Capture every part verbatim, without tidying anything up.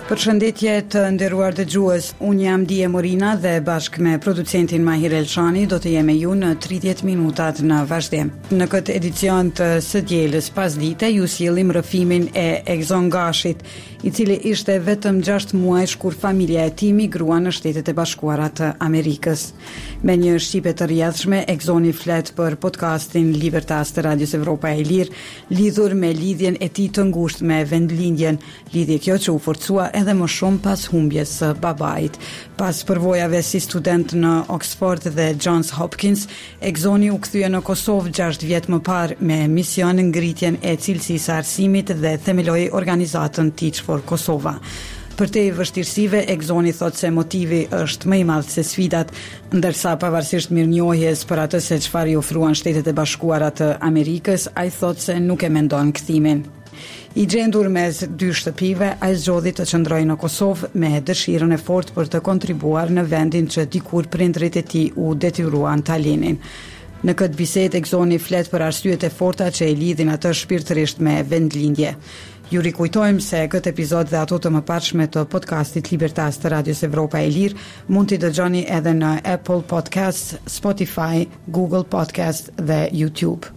Përshëndetje të nderuar dëgjues, unë jam Dije Morina dhe bashkë me producentin Mahir Elshani do të jemi ju në tridhjetë minutat në vazhdim. Në këtë edicion të së dielës pasdite ju sjellim rrëfimin e Exon Gashit, i cili ishte vetëm gjashtë muajsh kur familja e tij migrua në Shtetet e Bashkuara të Amerikës. Me një shqipe të rrjedhshme, Exoni flet për podcastin Libertas të Radios Evropa e Lirë, lidhur me lidhjen e tij të ngushtë me vendlindjen, lidhje kjo që u forcua edhe më shumë pas humbjes së babait. Pas përvojave si student në Oxford dhe Johns Hopkins, Exoni u kthye në Kosovë gjashtë vjet më parë me mision ngritjen e cilësisë së arsimit dhe themeloi organizatën Teach for Kosova. Për te i vështirësive, Exoni thot se motivi është më i madh se sfidat, ndërsa pavarësisht mirënjohjes për atë se çfarë i ofruan Shtetet e Bashkuara të Amerikës, ai thot se nuk e mendon kthimin. I gjendur mes dy shtëpive, ai zgjodhi të qëndrojë në Kosovë me dëshirën e fortë për të kontribuar në vendin që dikur prindrit e tij u detyruan ta linin. Në këtë bisedë, Exoni flet për arsyet e forta që e lidhin atë shpirtërisht me vendlindje. Ju rikujtojmë se këtë epizod dhe ato të mëparshme të podcastit Libertas të Radios Evropa e Lirë mund t'i dëgjoni edhe në Apple Podcasts, Spotify, Google Podcasts dhe YouTube.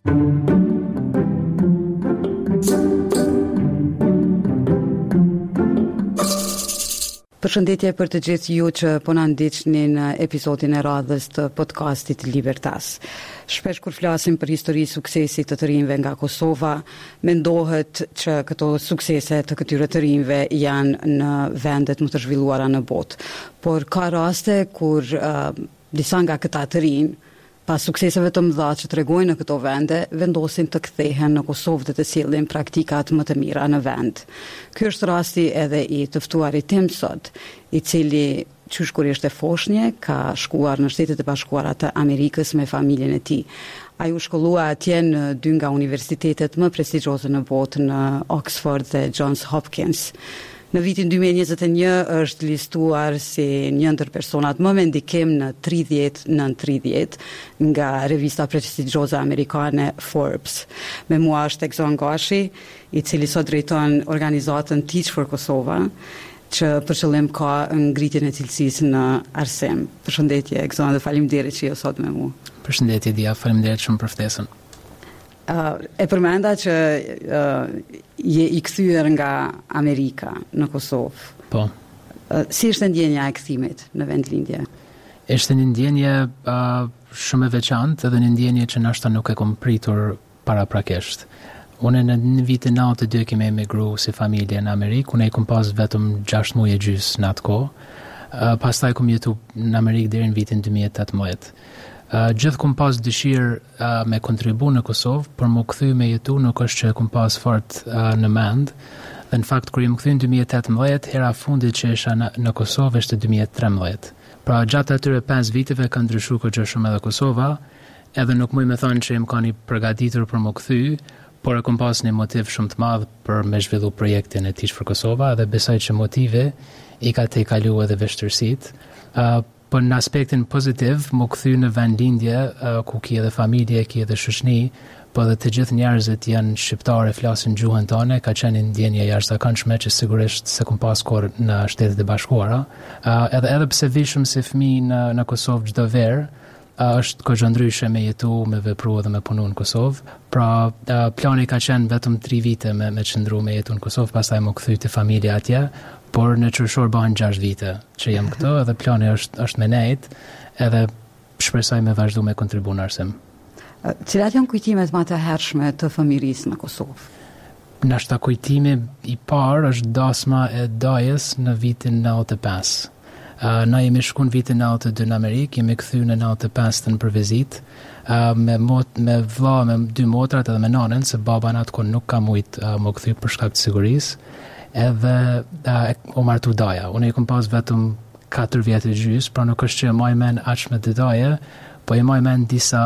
Përshëndetje për të gjithë ju që po na ndiqni në episodin e radhës të podcastit Libertas. Shpesh kur flasim për histori suksesi të të rinjve nga Kosova, mendohet që këto suksese të këtyre të rinjve janë në vendet më të zhvilluara në botë. Por ka raste kur uh, disa nga këta të rinj, pas sukseseve të mëdha që tregojnë në këto vende, vendosin të kthehen në Kosovë dhe të sjellin praktikat më të mira në vend. Ky është rasti edhe i të ftuarit tim sot, i cili qysh kur ishte foshnje, ka shkuar në Shtetet e Bashkuara të Amerikës me familjen e tij. Ai u shkollua atje në dy nga universitetet më prestigjioze në botë, në Oxford dhe Johns Hopkins. Në vitin dy mijë e njëzet e një është listuar si një ndër personat më me ndikim në tridhjetë nën tridhjetë nga revista prestigjioze amerikane Forbes. Me mua është Exon Gashi, i cili sot drejton organizatën Teach for Kosova, që për qëllim ka ngritjen e cilësisë në arsim. Përshëndetje Exon dhe faleminderit që je sot me mua. Përshëndetje Dia, faleminderit shumë për ftesën. Uh, e përmenda që uh, je i kthyer nga Amerika në Kosovë. Po. Uh, si ishte ndjenja e kthimit në vendlindje? Ishte një ndjenje uh, shumë e veçantë, edhe një ndjenje që nashta nuk e kom pritur paraprakisht. Unë në, në vitin nëntëdhjetë e dy kemi emigru si familje në Amerikë, unë e kom pas vetëm gjashtë muaj e gjys në atë kohë. Uh, pastaj kom jetu në Amerikë deri në vitin dy mijë e tetëmbëdhjetë. Uh, gjithë kom pas dëshirë uh, me kontribu në Kosovë, por më kthy me jetu nuk është që kom pas fort uh, në mend. Dhe në fakt, kur jam kthy në dy mijë e tetëmbëdhjetë, hera fundit që isha në, në Kosovë ishte dy mijë e trembëdhjetë. Pra gjatë atyre pesë viteve ka ndryshuar kjo gjë shumë edhe Kosova, edhe nuk muj me thonë që jam kani përgatitur për më kthy, por e kom pas një motiv shumë të madh për me zhvillu projektin e Teach for Kosova, dhe besoj që motive i ka te i kalu edhe vështirësitë. Uh, Por në aspektin pozitiv, më kthy në vendlindje uh, ku ki edhe familje, ki edhe shoqëni, po edhe të gjithë njerëzit janë shqiptarë, flasin gjuhën tonë, ka qenë ndjenja jashtëzakonshme që sigurisht se kum pas kur në Shtetet e Bashkuara. Uh, edhe edhe pse vishëm si fëmijë në në Kosovë çdo verë, uh, është kogja ndryshe me jetu, me vepru dhe me punu në Kosovë. Pra uh, plani ka qenë vetëm tri vite me me qëndru me jetu në Kosovë, pastaj më kthy te familja atje. Por në qërshor bëhen gjashtë vite që jam këto, edhe plani është, është me nejt, edhe shpresoj me vazhdu me kontribu në arsim. Cilat janë kujtimet më të hershme të fëmirisë në Kosovë? Nashta kujtimi i parë është dasma e dajës në vitin nëntëdhjetë e pesë. Uh, na jemi shku në vitin nëntëdhjetë e dy në Amerikë, jemi kthy në nëntëdhjetë e pesë për vizitë, uh, me, mot, me vlla, me dy motrat edhe me nanën, se baba në atë kohë nuk ka mujt uh, më kthy për shkak të sigurisë. Edhe uh, o martu daja. Unë e kom pas vetëm katër vjetë e gjys, pra nuk është që e maj men aq me detaje, po e maj men disa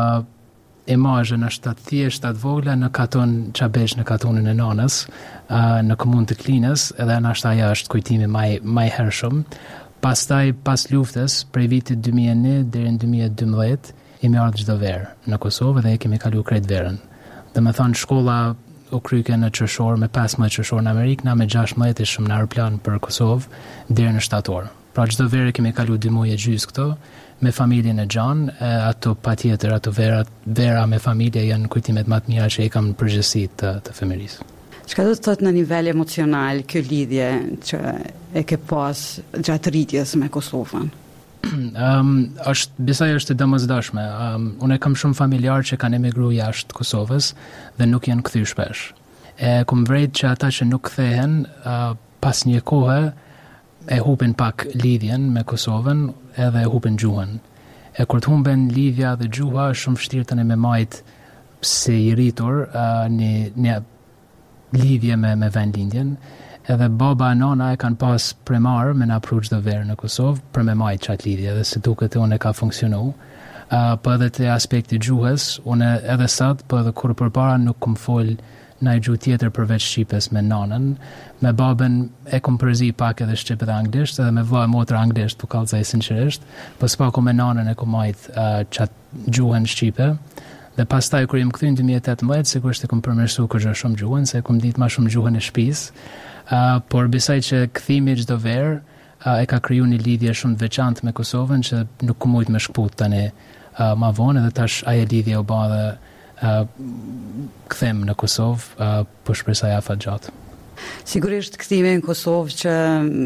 imazhe në shtatë thjesht atë vogla në katon qabesh në katonin e nanës, uh, në komunë të Klinës, edhe në ashtë aja është kujtimi maj, maj hershëm. Pastaj pas luftës, prej vitit dy mijë e një deri në dy mijë e dymbëdhjetë, jemi ardhur çdo verë në Kosovë dhe e kemi kaluar krejt verën. Dhe me thonë shkolla u kryke në qershor me pesëmbëdhjetë qershor në Amerikë, na me gjashtëmbëdhjetë ishim në aeroplan për Kosovë deri në shtator. Pra çdo verë kemi kalu dy muaj e gjysmë këto me familjen e Gjan, ato patjetër ato vera vera me familje janë kujtimet më të mira që i kam në përgjithësi të, të fëmirisë. Çka do të thotë në nivel emocional kjo lidhje që e ke pas gjatë rritjes me Kosovën? Um, është besoj është e domosdoshme. Um, unë kam shumë familjar që kanë emigruar jashtë Kosovës dhe nuk janë kthyer shpesh. E kam vërejt që ata që nuk kthehen uh, pas një kohe e hupin pak lidhjen me Kosovën edhe e hupin gjuhën. E kur të humben lidhja dhe gjuha është shumë vështirë tani me majt se i rritur uh, një, një lidhje me, me vendlindjen. Edhe baba e nana e kanë pas premar me na pru çdo verë në Kosovë për me majt qatë lidhje dhe se duket e unë e ka funksionu. Uh, po edhe të aspekti gjuhës, unë edhe sot, po edhe kur përpara nuk kom fol në gjuhë tjetër përveç shqipes me nanën. Me babën e kom përzi pak edhe shqip edhe anglisht, edhe me vlla e motra anglisht, po kallëzaj sinqerisht, po s'paku me nanën e kom majt uh, qatë gjuhën shqipe. Dhe pastaj kur jam kthyer në dy mijë e tetëmbëdhjetë, sigurisht e kam përmirësuar kërgjë shumë gjuhën, se kom ditë më shumë gjuhën e shtëpisë. Uh, por besoj që kthimi çdo verë uh, e ka kriju një lidhje shumë të veçantë me Kosovën që nuk ku mujt me shkput tani uh, ma vonë, edhe tash ajo lidhje u bë dhe uh, kthem në Kosovë uh, po shpresoj afat gjatë. Sigurisht kthimi në Kosovë që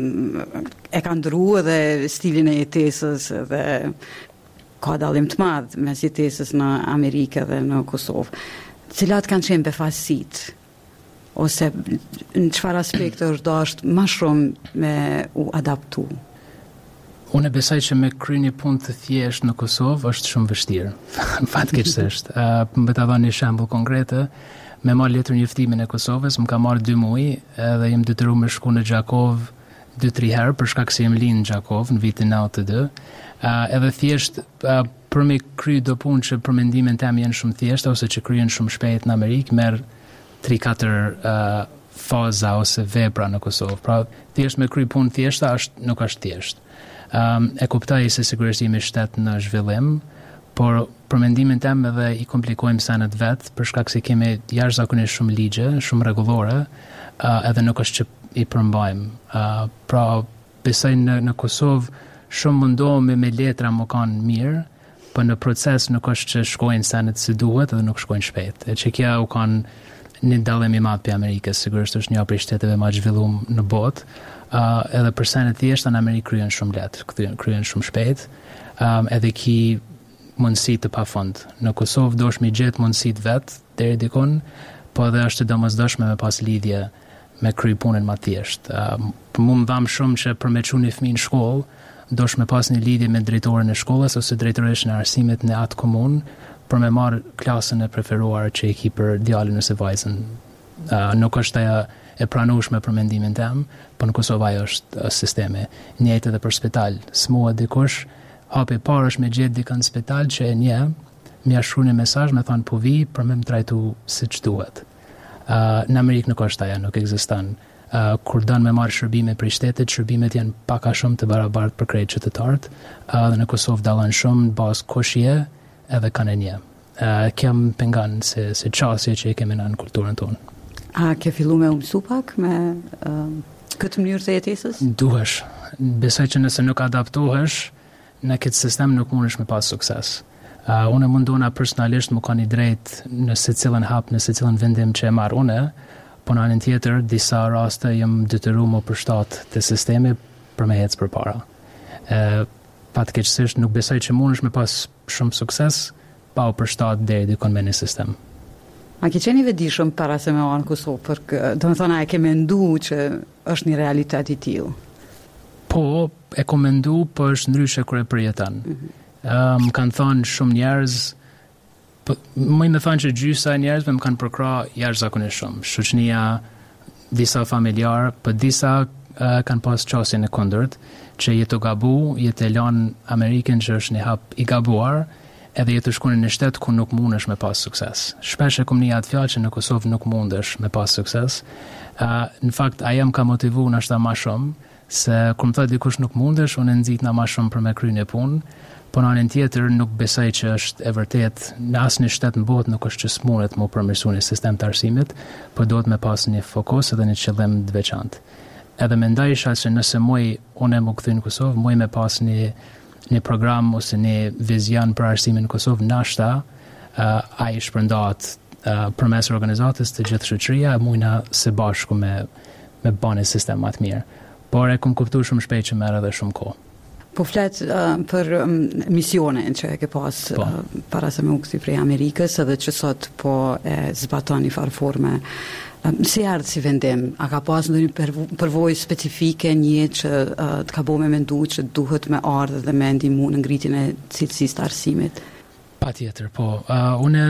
e ka ndryshuar edhe stilin e jetesës dhe ka dallim të madh mes jetesës në Amerikë dhe në Kosovë. Cilat kanë qenë befasitë? Ose në çfarë aspekte është dashur më shumë me u adaptu? Unë besoj që me kry një punë të thjeshtë në Kosovë është shumë vështirë. Fatkeqësisht. uh, më ta dhënë një shembull konkrete, me marrë letër njoftimin e Kosovës, më ka marrë dy muaj edhe jam detyruar me shku në Gjakov dy tri herë për shkak se jam lind në Gjakov në vitin nëntëdhjetë e dy. Uh, edhe thjesht uh, për me kry do punë që për mendimin tim janë shumë thjeshta ose që kryen shumë shpejt në Amerikë, merr tri katër uh, faza ose vepra në Kosovë. Pra, thjesht me kry punë thjeshta është, nuk është thjesht. Um, e kuptoj se sigurisht jemi shtet në zhvillim, por për mendimin tim edhe i komplikojmë senet vetë, për shkak se kemi jashtëzakonisht shumë ligje, shumë rregullore, uh, edhe nuk është që i përmbajmë. Uh, pra, besoj në, në Kosovë shumë mundohemi me letra më kanë mirë, por në proces nuk është që shkojnë senet si duhet edhe nuk shkojnë shpejt. E që kja u kanë një dallim i madh për Amerikës, sigurisht është një prej shteteve më të zhvilluar në botë, uh, edhe për senet thjeshta në Amerikë kryen shumë lehtë, kryen, kryen shumë shpejt, um, edhe ki mundësi të pafund. Në Kosovë dosh mi gjetë mundësit vetë deri dikon, po edhe është domosdoshme me pas lidhje me kry punën më thjesht. Uh, për mu më dhamë shumë që për me çu një fëmijë në shkollë, dosh me pas një lidhje me drejtorin e shkollës ose drejtoreshën e arsimit në atë komunë për me marrë klasën e preferuar që i ki për djalin ose vajzën. Uh, nuk është ajo e pranueshme për mendimin tim, por në Kosovë ajo është uh, sistemi. Njëjtë edhe për spital. S'mua dikush, hapi parë është me gjetë dikën në spital që e një, më shkruaj një mesazh me thonë po vi për me më trajtu siç duhet. Uh, në Amerikë nuk është ajo, nuk ekziston. Uh, kur dënë me marrë shërbime për shtetit, shërbimet janë paka shumë të barabartë për krejt qytetarët, uh, dhe në Kosovë dalën shumë në bazë koshje edhe kanë një. Uh, kem pengan se, se qasje që i kemi në në kulturën tonë. A ke fillu me u mësu pak me uh, këtë mënyrë të jetesës? Duhesh. Besoj që nëse nuk adaptohesh, në këtë sistem nuk mundesh me pas sukses. Uh, unë mundona personalisht më ka një drejt në secilën hap, në secilën vendim që e marr unë, po në anën tjetër, disa raste jam detyruar më përshtat të sistemi për me ecë përpara. E, Fatkeqësisht nuk besoj që mundesh me pas shumë sukses pa u përshtat deri dikon me një sistem. A ke qenë i vetëdijshëm para se me marrë në Kosovë, për do të thonë a e ke menduar që është një realitet i tillë? Po, e kam menduar, po është ndryshe kur e përjeton. Mm-hmm. Më kanë thënë shumë njerëz, më i me thonë që gjysa e njerëzve më kanë përkra jashtëzakonisht shumë. Shoqënia, disa familjar, për disa uh, kanë pas qasjen e kundërt, që jetë u gabu, jetë e lanë Amerikën që është një hap i gabuar, edhe jetë u shku në një shtet ku nuk mundesh me pas sukses. Shpesh e kom një atë fjalë që në Kosovë nuk mundesh me pas sukses. Uh, në fakt, aja më ka motivu në ashta ma shumë, se kur më thot dikush nuk mundesh, unë nxit na ma shumë për me kry një punë, Po në anën tjetër nuk besoj që është e vërtet në asnjë shtet në botë nuk është që smuret më përmirësu një sistem të arsimit, por duhet me pas një fokus edhe një qëllim të veçantë. Edhe mendoj isha që nëse muj unë më kthy në Kosovë, muj me pas një një program ose një vizion për arsimin në Kosovë, nashta uh, ai shpërndahet uh, përmes organizatës të gjithë shoqëria, mujna së bashku me me bën një sistem më të mirë. Por e kam kuptuar shumë shpejt që merr edhe shumë kohë. Po flet uh, për um, misionin që e ke pas po. uh, para se me u kthye prej Amerikës edhe që sot po e zbaton një farë forme. Um, si ardhë si vendim? A ka pas ndonjë përvojë specifike, një që uh, të ka bëu me mendu që duhet me ardhë dhe me ndihmu në ngritjen e cilësisë të arsimit? Patjetër, po. Uh, unë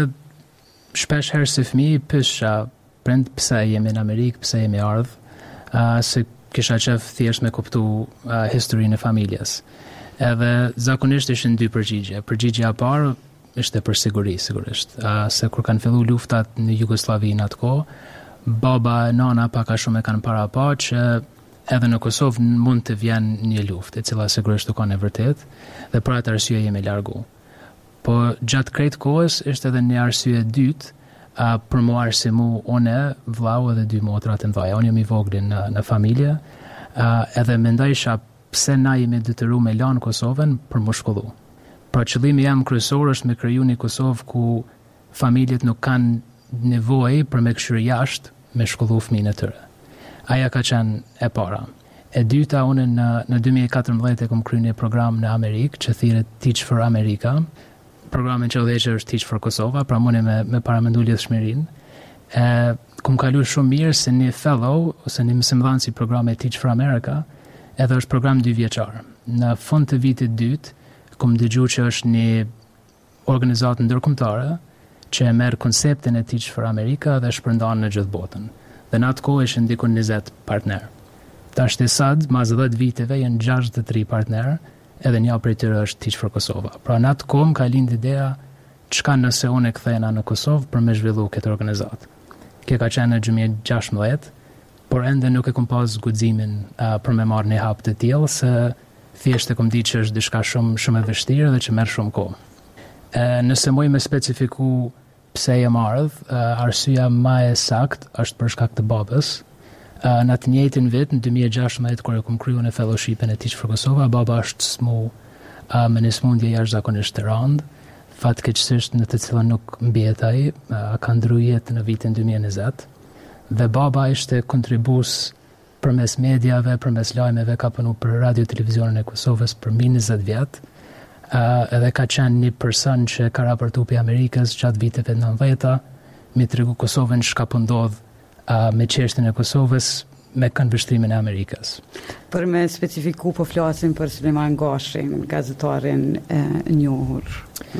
shpesh herë si fëmijë pysha prind pse jemi në Amerikë, pse jemi ardhë, uh, se kisha qef thjesht me kuptu uh, historinë e familjes. Edhe zakonisht ishin dy përgjigje. Përgjigjja e parë ishte për siguri, sigurisht. Uh, se kur kanë fillu luftat në Jugosllavi në atë kohë, baba e nana pak a shumë e kanë para pa që edhe në Kosovë mund të vjen një luftë, e cila sigurisht u kanë e vërtet, dhe për atë arsye jemi largu. Po gjatë krejt kohës ishte edhe një arsye dytë, Uh, për mu arsimu une, vlau edhe dy motra të mdhaja. Unë jam i vogli në, në familje, uh, edhe mendojsha pse na jemi detyruar me lanë Kosovën për mu shkollu. Pra qëllimi jam kryesor është me kriju një Kosovë ku familjet nuk kanë nevojë për me këshyrë jashtë me shkollu fëmijën e tyre. Aja ka qenë e para. E dyta, unë në, në dy mijë e katërmbëdhjetë e kom kryu një program në Amerikë që thirret Teach for America. Programin që udhëheqë është Teach for Kosova, pra mune me, me paramendu lidhshmërinë. E, kum kalu shumë mirë se një fellow, ose një mësimdhënës i programit Teach for America, edhe është program dy vjeçar. Në fund të vitit dytë, kum dëgju që është një organizatë ndërkombëtare që e merr konceptin e Teach for America dhe shpërndan në gjithë botën. Dhe në atë kohë ishin diku njëzet partner. Tashti sad, mas dhjetë viteve, janë gjashtëdhjetë e tre partner, edhe një prej tyre është Teach for Kosova. Pra në atë kohë ka lind ideja çka nëse unë e kthehena në Kosovë për me zhvillu këtë organizatë. Kjo ka qenë në dy mijë e gjashtëmbëdhjetë, por ende nuk e kam pas guximin uh, për me marrë një hap të tillë, se thjesht e kam ditë që është diçka shumë shumë e vështirë dhe që merr shumë kohë. E, nëse muj me specifiku pse jam ardhur, uh, arsyeja më e saktë është për shkak të babës. Uh, në të njëjtin vit, në dy mijë e gjashtëmbëdhjetë, kur e kam kryu në fellowshipin e Teach for Kosova, baba është smu uh, me një smundje jashtëzakonisht të rëndë, fatkeqësisht në të cilën nuk mbijet ai, uh, ka ndryu jetë në vitin dy mijë e njëzet, dhe baba ishte kontribus përmes mediave, përmes lajmeve, ka punu për radio televizionin e Kosovës për mbi njëzet vjet, uh, edhe ka qenë një person që ka raportu për Amerikës gjatë viteve nëntëdhjetë, mi tregu Kosovën çka po ndodh Uh, me çështjen e Kosovës me këndvështrimin e Amerikës. Për me specifiku po flasim për Sulejman Gashin, gazetarin e njohur.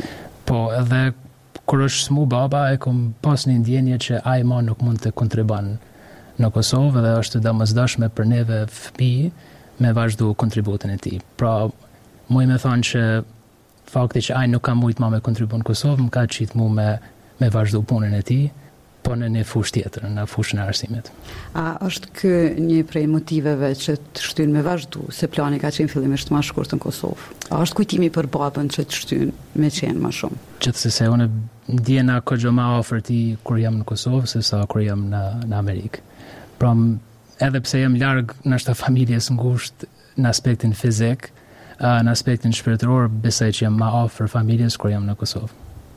Po, edhe kur është smu baba, e kom pas një ndjenje që ai ma nuk mund të kontribon në Kosovë dhe është domosdoshme për neve fëmijë me vazhdu kontributin e tij. Pra, muj me thonë që fakti që ai nuk ka mujt ma me kontribuon në Kosovë, më ka qit mu me, me vazhdu punën e tij, po në një fushë tjetër, në fushën e arsimit. A është ky një prej motiveve që të shtyn me vazhdu, se plani ka qenë fillimisht më shkurt në Kosovë? A është kujtimi për babën që të shtyn me qenë më shumë? Gjithsesi, unë ndjena kogjo ma ofërti kur jam në Kosovë, se sa kur jam në, në Amerikë. Pra, edhe pse jam larg nështë familjes ngushtë në aspektin fizik, në aspektin shpirtëror, besoj që jam ma ofër familjes kur jam në Kosovë.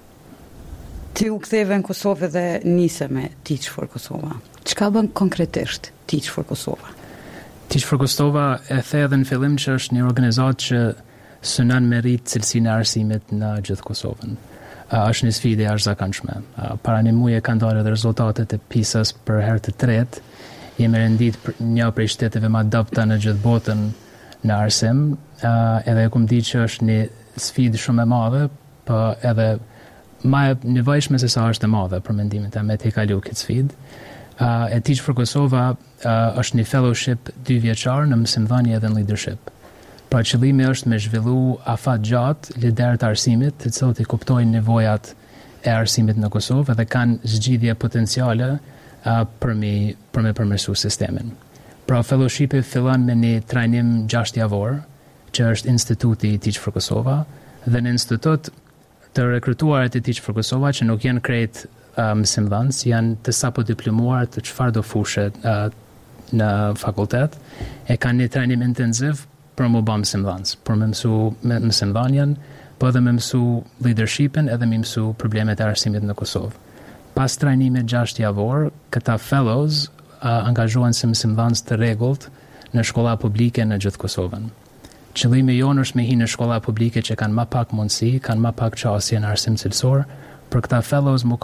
Ti u ktheve në Kosovë dhe nise me Teach for Kosova. Çka bën konkretisht Teach for Kosova? Teach for Kosova e the edhe në fillim që është një organizatë që synon me rrit cilësinë e arsimit në gjithë Kosovën. Uh, është një sfidë e jashtëzakonshme. Uh, para një muaji kanë dalë edhe rezultatet e PISA-s për herë të tretë. Jemi rendit një prej shteteve më adopta në gjithë botën në arsim, uh, edhe e kum ditë që është një sfidë shumë e madhe, po edhe ma e nevojshme se sa është e madhe për mendimin tim me të kalu këtë sfidë. Uh, e Teach for Kosova uh, është një fellowship dy vjeçar në mësimdhënie dhe në leadership. Pra qëllimi është me zhvillu afat gjatë liderë të arsimit, të cilët i kuptojnë nevojat e arsimit në Kosovë dhe kanë zgjidhje potenciale uh, për me për me përmirësu sistemin. Pra fellowshipi fillon me një trajnim gjashtë javor, që është instituti Teach for Kosova, Dhe në institut të rekrutuarit e Teach for Kosova që nuk janë krejt uh, mësimdhënës, janë të sapo diplomuar të çfarë do fushë uh, në fakultet, e kanë një trajnim intensiv për më bë mësimdhënës, për më mësu mësimdhënien, po edhe më mësu leadershipin edhe më mësu problemet e arsimit në Kosovë. Pas trajnimit gjashtë javor, këta fellows uh, angazhohen si mësimdhënës të rregullt në shkolla publike në gjithë Kosovën. Qëllimi jonë është me hi në shkolla publike që kanë më pak mundësi, kanë më pak qasje në arsim cilësor, për këta fellows më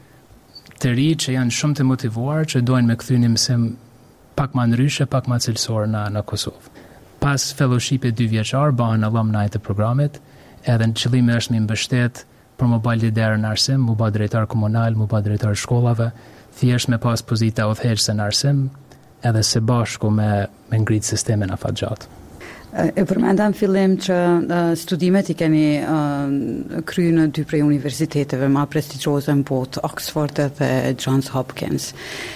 kanë të ri që janë shumë të motivuar që dojnë me kthy një mësim pak më ndryshe, pak më cilësor në, në Kosovë. Pas fellowshipit dy vjeçar, bëhen alumni të programit, edhe në qëllimi është me mbështet për më bë lider në arsim, më bë drejtar komunal, më bë drejtar shkollave, thjesht me pas pozita udhëheqëse në arsim, edhe së bashku me, me ngrit sistemin afatgjat. E përmenda në fillim që uh, studimet i keni uh, kry në dy prej universiteteve ma prestigjose në botë, Oxford dhe Johns Hopkins.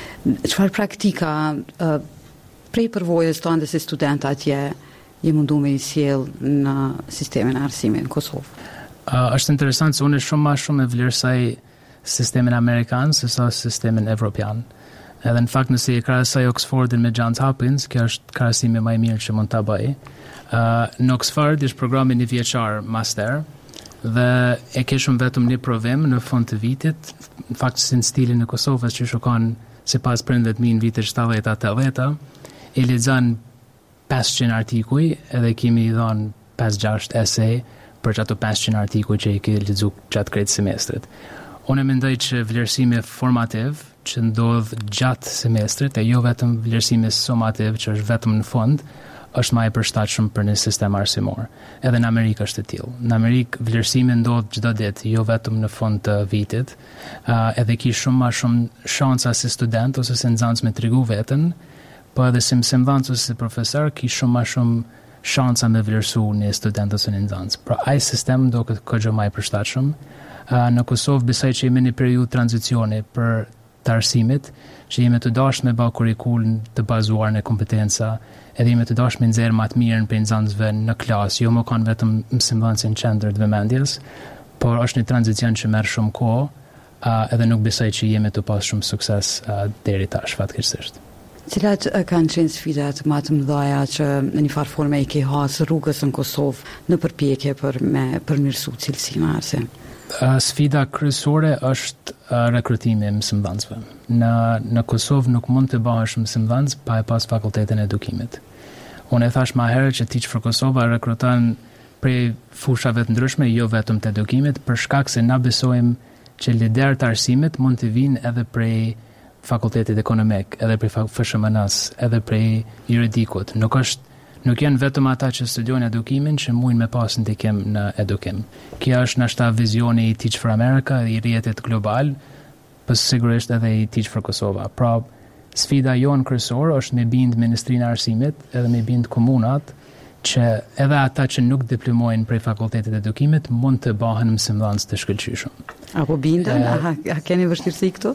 Çfarë praktika uh, prej përvojës tonë dhe si student atje je mundu me i sjell në sistemin e arsimit në Kosovë? Uh, është interesant se unë shumë ma shumë e vlerësoj sistemin amerikan se sa sistemin evropian. Edhe në fakt nëse i krahasoj Oxfordin me Johns Hopkins, kjo është krahasimi më i mirë që mund ta bëj. Uh, në Oxford është programi një vjeçar master dhe e kishëm vetëm një provim në fund të vitit, në fakt si në stilin e Kosovës që shukon si pas prindët mi në vitet shtatëdhjetë tetëdhjetë, e lexon pesëqind artikuj edhe kemi i dhënë pesë gjashtë esej për që ato pesëqind artikuj që i ke lexuar gjatë krejt semestrit. Unë mendoj që vlerësimi formativ që ndodh gjatë semestrit e jo vetëm vlerësimi sumativ që është vetëm në fund, është më i përshtatshëm për një sistem arsimor. Edhe në Amerikë është e tillë. Në Amerikë vlerësimi ndodh çdo ditë, jo vetëm në fund të vitit. Uh, edhe ki shumë më shumë shansa si student ose si nxënës me tregu veten, po edhe si mësimdhënës ose si profesor ki shumë më shumë shansa me vlerësu një student ose një nxënës. Pra ai sistem do këtë kërgjë më i përshtatshëm. Uh, në Kosovë besoj që jemi në periudhë tranzicioni për të arsimit, që jemi të dashur me bë kurrikulum të bazuar në kompetenca, edhe jemi të dashur me nxjerr më të mirën për nxënësve në klasë, jo më kanë vetëm mësimdhënësin në qendër të vëmendjes, por është një tranzicion që merr shumë kohë, uh, edhe nuk besoj që jemi të pas shumë sukses uh, deri tash fatkeqësisht. Cilat kanë qenë sfidat më të mëdha që në një farë forme i ke has rrugës në Kosovë në përpjekje për me përmirësu cilësinë e arsimit? Uh, sfida kryesore është uh, rekrutimi i mësimdhënësve. Në në Kosovë nuk mund të bëhesh mësimdhënës pa e pas fakultetin e edukimit. Unë e thash më herët që Teach for Kosova rekruton prej fushave të ndryshme, jo vetëm të edukimit, për shkak se na besojmë që lider të arsimit mund të vinë edhe prej fakultetit ekonomik, edhe prej F S M N-s, edhe prej juridikut. Nuk është Nuk janë vetëm ata që studiojnë edukimin që mujnë me pas ndikim në edukim. Kjo është nashta vizioni i Teach for America, i rrjetit global, por sigurisht edhe i Teach for Kosova. Pra, sfida jonë kryesore është me bind Ministrinë e Arsimit edhe me bind komunat që edhe ata që nuk diplomojnë prej fakultetit e edukimit mund të bëhen mësimdhënës të shkëlqyeshëm. Apo bindën? E, a, a keni vështirësi këtu?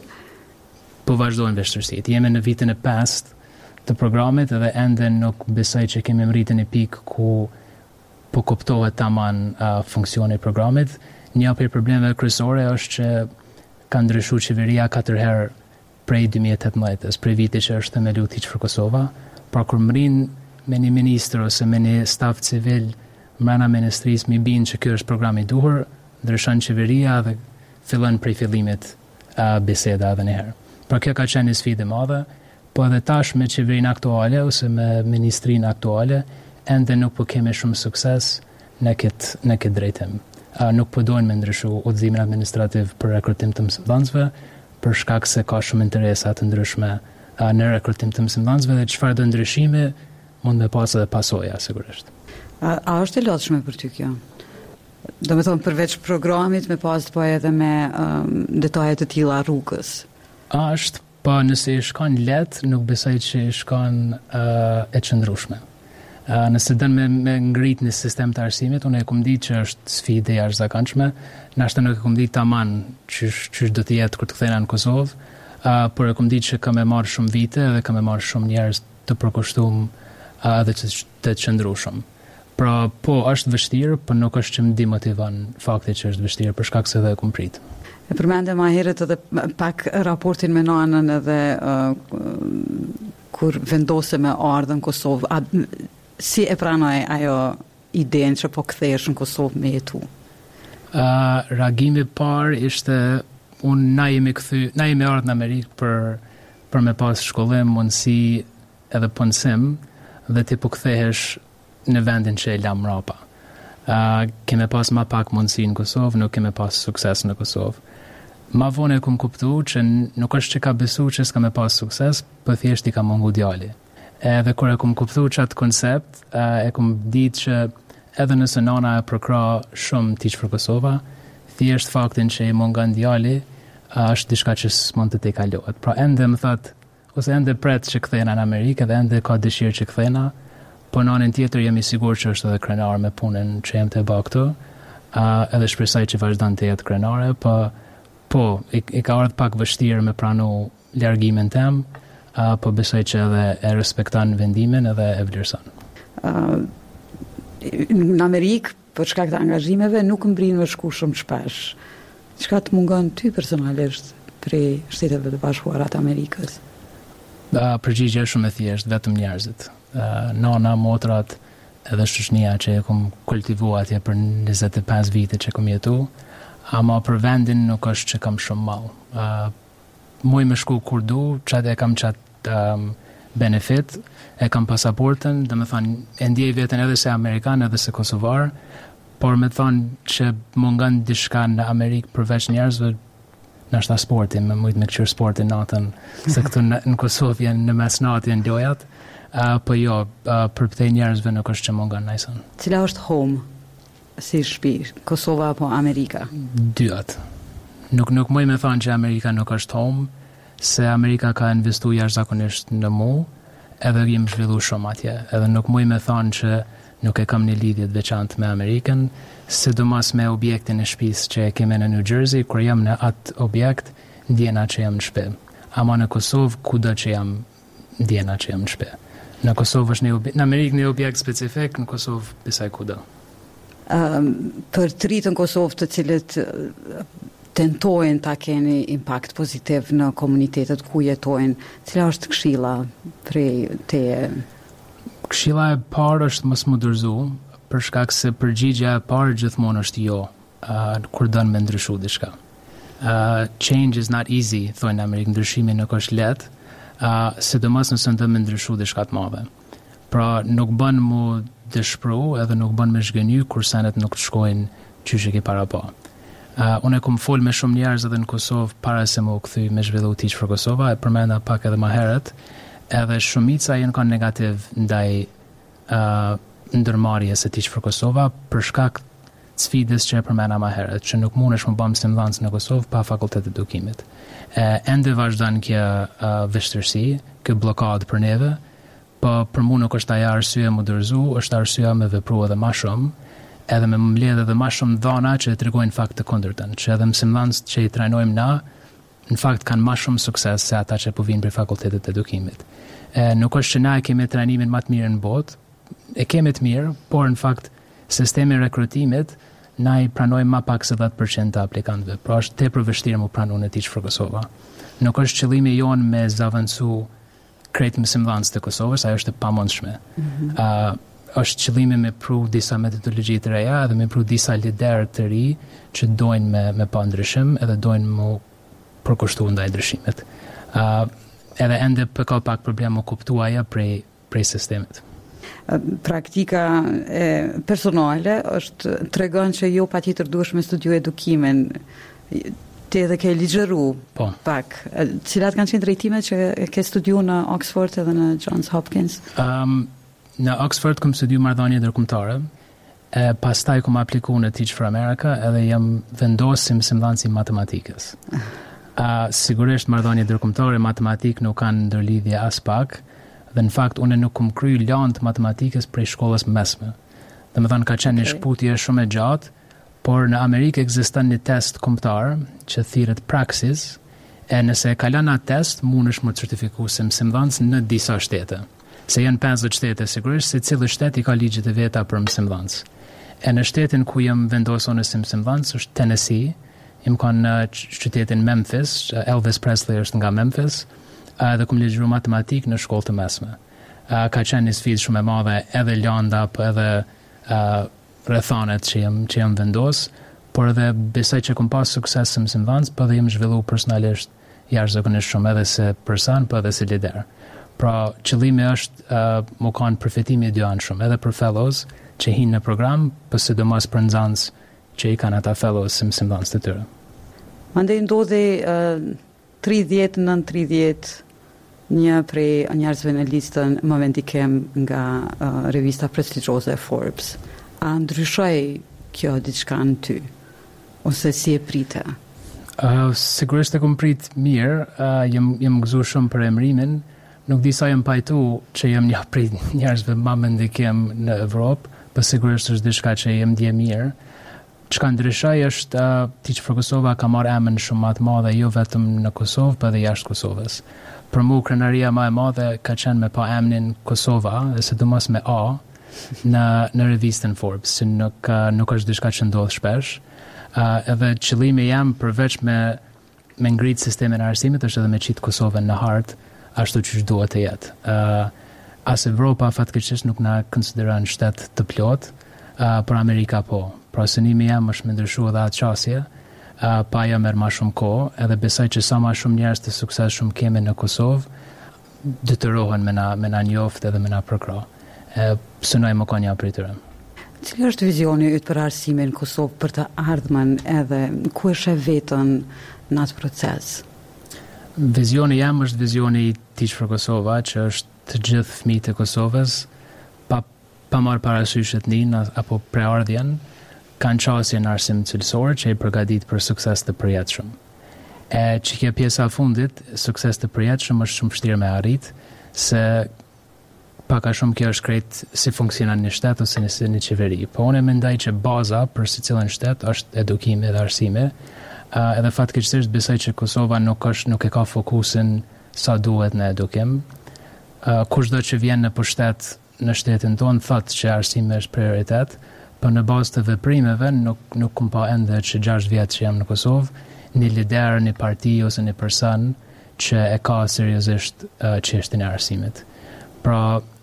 Po vazhdojnë vështirësitë. Jemi në vitin e pestë të programit edhe ende nuk besoj që kemi mritë një pikë ku po kuptohet tamam uh, funksioni i programit. Një prej problemeve kryesore është që ka ndryshuar qeveria katër herë prej dy mijë e tetëmbëdhjetë, prej vitit që është themeluar Teach for Kosova, por kur mrin me një ministër ose me një staf civil mbrana ministrisë mi bin që ky është programi i duhur, ndryshon qeveria dhe fillon prej fillimit uh, biseda edhe një herë. Por kjo ka qenë një sfidë e madhe. Po edhe tash me qeverinë aktuale ose me ministrinë aktuale, ende nuk po kemi shumë sukses në këtë në këtë drejtim. Uh, nuk po dojnë me ndryshu udhëzimin administrativ për rekrutim të mësimdhënësve, për shkak se ka shumë interesa të ndryshme uh, në rekrutim të mësimdhënësve dhe çfarë do ndryshimi mund me pas edhe pasoja sigurisht. A, a është e lodhshme për ty kjo? Do me thonë përveç programit me pas të bëjë edhe me um, detaje të tilla rrugës. A është Po nëse i shkon lehtë, nuk besoj që i shkon uh, e qëndrueshme. Uh, nëse dën me, me ngrit një sistem të arsimit, unë e kum ditë që është sfidë e jashtëzakonshme, nashta nuk e kum ditë tamam çish çish do të jetë kur të kthehena në Kosovë, uh, por e kum ditë që kam e marrë shumë vite dhe kam e marrë shumë njerëz të përkushtuar uh, dhe të, të qëndrueshëm. Pra po është vështirë, por nuk është që më demotivon fakti që është vështirë për shkak se edhe e kum prit. E përmendëm ma herët edhe pak raportin me nanën edhe uh, kur vendose me ardhën në Kosovë. A, si e pranoj ajo idenë që po kthehesh në Kosovë me jetu? Uh, reagimi parë ishte unë na jemi kthy, na jemi ardhur në Amerikë për për me pas shkollim, mundësi edhe punësim dhe ti po kthehesh në vendin që e lam mrapa. Uh, keme pas ma pak mundësi në Kosovë, nuk keme pas sukses në Kosovë. Ma vonë e kum kuptu që nuk është që ka besu që s'ka me pas sukses, për thjesht i ka mungu djali. Edhe kur e kum kuptu që atë koncept, uh, e kum ditë që edhe nëse nana e përkra shumë tiç për Kosova, thjesht faktin që i mungan djali, uh, është diçka që s'mund të te kalohet. Pra ende më thatë, ose ende pret që kthena në Amerikë, edhe ende ka dëshirë që kthena, po në anën tjetër jemi sigur që është edhe krenar me punën që jem të ba këtu, uh, edhe shpresoj që vazhdon të jetë krenare, po, po i, i ka ardhë pak vështirë me pranu largimin tem, uh, po besoj që edhe e respekton vendimin edhe e vlerëson. Uh, në Amerikë, për shkak të angazhimeve, nuk mbrin me shku shumë shpesh. Çka të mungon ty personalisht prej Shteteve të Bashkuara të Amerikës? Uh, përgjigje shumë e thjesht, vetëm njerëzit. Uh, nana, motrat, edhe shoqënia që e kom kultivu atje për njëzet e pesë vite që kom jetu, ama për vendin nuk është që kam shumë mal. Uh, muj me shku kur du, qatë e kam qatë um, benefit, e kam pasaportën, dhe me thonë, e ndjej veten edhe se Amerikan, edhe se Kosovar, por me thonë që mungan dishka në Amerikë përveç njerëzve, nështë sporti, me mujtë me këqyrë sportin natën, se këtu në, në Kosovë janë në mes natë janë lojat, uh, po jo, uh, për pëtej njerëzve nuk është që mungan najson. Cila është home, si shpi, Kosova apo Amerika? Dyat. Nuk, nuk muj me thonë që Amerika nuk është home, se Amerika ka investu jashtëzakonisht në mu, edhe jem zhvillu shumë atje, edhe nuk muj me thonë që nuk e kam një lidhje të veçantë me Amerikën, sidomos me objektin e shtëpisë që e kemi në New Jersey, kur jam në atë objekt, ndjena që jam në shtëpi. Ama në Kosovë, kudo që jam, ndjena që jam në shtëpi. Në Kosovë është një objekt, në Amerikë një objekt specifik, në Kosovë besoj kudo. Um, për të rritë në Kosovë të cilët uh, tentojnë ta keni impakt pozitiv në komunitetet ku jetojnë, cila është këshilla prej teje? Këshilla e parë është mos më dorëzu, për shkak se përgjigjja e parë gjithmonë është jo, uh, kur don me ndryshu diçka. Uh, change is not easy, thonë në Amerikë, ndryshimi nuk është lehtë, uh, sidomos nëse do me ndryshu diçka të madhe. Pra nuk bën mu dëshpëru edhe nuk bën me zhgënjy kur senet nuk të shkojnë qysh e ke para pa. Uh, unë e kom fol me shumë njerëz edhe në Kosovë para se më u kthy me zhvillu tiç për Kosova, e përmenda pak edhe më herët, edhe shumica jenë kanë negativ ndaj uh, ndërmarrjes së tiç për Kosova për shkak të sfidës që e përmenda më herët, që nuk mundesh më bëm simdhancë në Kosovë pa fakultet të edukimit. E, ende vazhdon kjo uh, vështirësi, kjo blokadë për neve, po për mu nuk është ajo arsye më dorëzu, është arsyeja me vepru edhe më shumë, edhe me më mbledh edhe më shumë dhana që tregojnë fakt të kundërtën, që edhe mësimdhancët që i trajnojmë na, në fakt kanë më shumë sukses se ata që po vinë për fakultetet të edukimit. E, nuk është që na e kemi trajnimin më të mirë në botë, e kemi të mirë, por në fakt sistemi rekrutimit na i pranojmë më pak se dhjetë përqind të aplikantëve, pra është tepër vështirë mu pranu në tiç për Kosova. Nuk është qëllimi jon me zaventu krejt mësimdhancë të Kosovës, ajo është e pamundshme. Mm-hmm. Uh, është qëllimi me pru disa metodologji të reja edhe me pru disa liderë të ri që dojnë me, me pa ndryshim edhe dojnë mu përkushtu ndaj ndryshimit. Uh, edhe ende për ka pak problem më kuptu aja prej, prej sistemit. Praktika e personale është tregon që jo patjetër duhesh me studiu edukimin, ti edhe ke ligjëru po. Pak. Cilat kanë qenë drejtimet që ke studiu në Oxford edhe në Johns Hopkins? Um, në Oxford kam studiu marrëdhënie ndërkombëtare, e pastaj kam aplikuar në Teach for America edhe jam vendosur si mësimdhënës i matematikës. Uh, sigurisht marrëdhënie ndërkombëtare matematik nuk kanë ndërlidhje as pak, dhe në fakt unë nuk kam kryer lanë të matematikës prej shkollës mesme. Domethënë ka qenë një okay. shkputje shumë e gjatë, por në Amerikë ekziston një test kombëtar që thirret Praxis, e nëse e kalon atë test, mundesh më të certifikuar si mësimdhënës në disa shtete. Se janë pesëdhjetë shtete sigurisht, secili shtet i ka ligjet e veta për mësimdhënës. E në shtetin ku jam vendosur në si mësimdhënës është Tennessee, jam kanë në qytetin Memphis, Elvis Presley është nga Memphis, edhe kum lexuar matematik në shkollë të mesme. Ka qenë një sfidë shumë e madhe edhe landa, po edhe rrethanet që jam që jam vendos, por edhe besoj që kam pas sukses në mësimdhënës, po edhe jam zhvilluar personalisht jashtëzakonisht shumë edhe si person, po edhe si lider. Pra, qëllimi është uh, më kanë përfitimi dy anshëm, edhe për fellows që hinë në program, për sidomos për nxënës që i kanë ata fellows si mësimdhënës të tyre. Mandej ndodhi uh, tridhjetë nënt tridhjetë një prej njerëzve në listën më vendikem nga uh, revista prestigjioze Forbes. A ndryshoi kjo diçka në ty? Ose si e prite? Uh, sigurisht e kom prit mirë, uh, jem, jem gëzuar shumë për emrimin. Nuk di sa jem pajtu që jem një prej njerëzve më me ndikim në Evropë, për sigurisht është diçka që jem dje mirë. Çka ndryshoi është uh, ti që për Kosova ka marrë emën shumë më të madhe, jo vetëm në Kosovë, por edhe jashtë Kosovës. Për mua krenaria më e madhe ka qenë me pa emrin Kosova, dhe sidomos me A, në në revistën Forbes, që nuk uh, nuk është diçka që ndodh shpesh. Uh, edhe qëllimi jam përveç me me ngrit sistemin e arsimit është edhe me qit Kosovën në hartë, ashtu që duhet të jetë. Uh, as Evropa fatkeqësisht nuk na konsideron shtet të plot, uh, por Amerika po. Pra synimi jam është me ndryshu edhe atë qasje, uh, pa ja merr më shumë kohë, edhe besoj që sa më shumë njerëz të suksesshëm kemi në Kosovë, detyrohen me na me na njoftë edhe me na përkrah. Uh, synoj më kanë ja prej tyre. Cili është vizioni yt për arsimin në Kosovë për të ardhmen, edhe ku e sheh veten në atë proces? Vizioni jam është vizioni i Teach for Kosova, që është të gjithë fëmijët e Kosovës, pa, pa marrë parasysh etnin apo preardhjen, kanë qasje në arsim cilësor që i përgatit për sukses të përjetshëm. E që kjo pjesa fundit, sukses të përjetshëm është shumë vështirë me arrit, se pak a shumë kjo është krejt si funksionon një shtet ose në një qeveri. Po unë mendoj që baza për secilin shtet është edukimi dhe arsimi. Uh, edhe fatkeqësisht besoj që Kosova nuk është nuk e ka fokusin sa duhet në edukim. Uh, Kushdo që vjen në pushtet në shtetin tonë thotë që arsimi është prioritet, por në bazë të veprimeve nuk nuk kam pa ende që gjashtë vjet që jam në Kosovë, një lider, një parti ose një person që e ka seriozisht uh, çështjen e arsimit. Pra,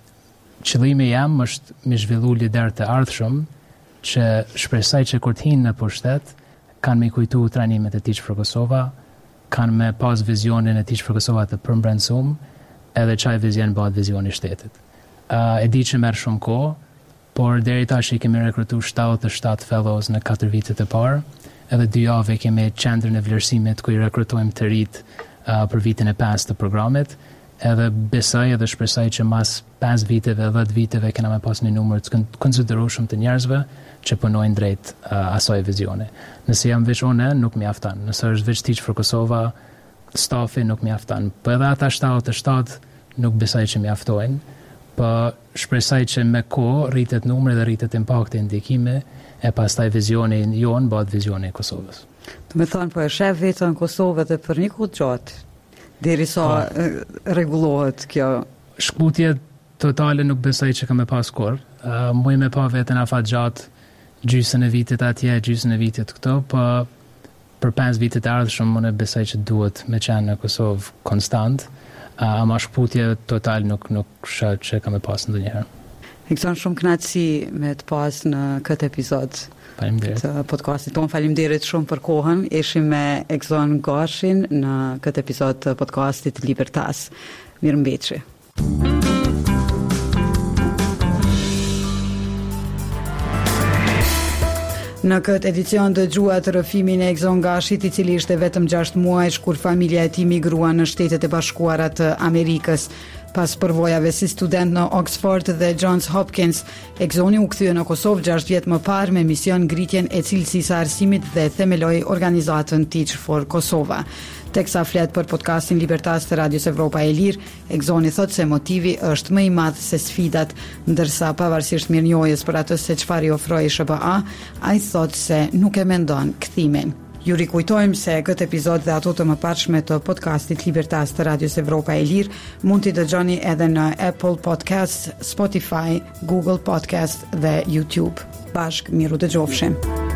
qëllimi jam është me zhvillu lider të ardhshëm që shpresoj që kur të hinë në pushtet kanë me kujtu trajnimet e Teach for Kosova, kanë me pas vizionin e Teach for Kosova të përmbrendsum, edhe qaj vizion bëhet vizioni shtetit. Uh, e di që merr shumë kohë, por deri tash i kemi rekrutuar shtatëdhjetë e shtatë fellows në katër vitet e parë, edhe dy javë kemi qendrën e vlerësimit ku i rekrutojmë të rit uh, për vitin e pesë të programit, edhe besoj edhe shpresoj që mas pesë viteve, dhjetë viteve kena me pas një numër të konsiderueshëm të njerëzve që punojnë drejt uh, asaj vizioni. Nëse jam veç unë, nuk mjafton. Nëse është veç Teach for Kosova, stafi nuk mjafton. Po edhe ata shtatëdhjetë e shtatë nuk besoj që mjaftojnë, po shpresoj që me kohë rritet numri dhe rritet impakti, ndikimi, e pastaj vizioni jon bëhet vizioni i Kosovës. Do të thonë po e sheh vetën Kosovë edhe për një kohë gjatë, derisa rregullohet kjo. Shkputje totale nuk besoj që kam e pas kur. Uh, Muj me pa veten afat gjatë gjysën e vitit atje, gjysën e vitit këto, po për pesë vitet e ardhshëm unë besoj që duhet me qenë në Kosovë konstant, uh, ama shkputje total nuk nuk shoh që kam e pas ndonjëherë. E këson shumë kënaqësi me të pas në këtë epizod të podcastit tonë. Faleminderit shumë për kohën. Ishim me Exon Gashin në këtë epizod të podcastit Libertas. Mirëmbëjtje. Në këtë edicion dëgjuat rrëfimin e Exon Gashit, i cili ishte vetëm gjashtë muajsh kur familja e tij migrua në Shtetet e Bashkuara të Amerikës. Pas përvojave si student në Oxford dhe Johns Hopkins, Exoni u kthye në Kosovë gjashtë vjet më parë me mision ngritjen e cilësisë së arsimit dhe themeloi organizatën Teach for Kosova. Teksa flet për podcastin Libertas të Radios Evropa e Lirë, Exoni thot se motivi është më i madh se sfidat, ndërsa pavarësisht mirënjohjes për atë se çfarë i ofroi S B A, ai thot se nuk e mendon kthimin. Ju rikujtojmë se këtë epizod dhe ato të mëparshme të podcastit Libertas të Radios Evropa e Lirë mund t'i dëgjoni edhe në Apple Podcasts, Spotify, Google Podcast dhe YouTube. Bashk miru dëgjofshim.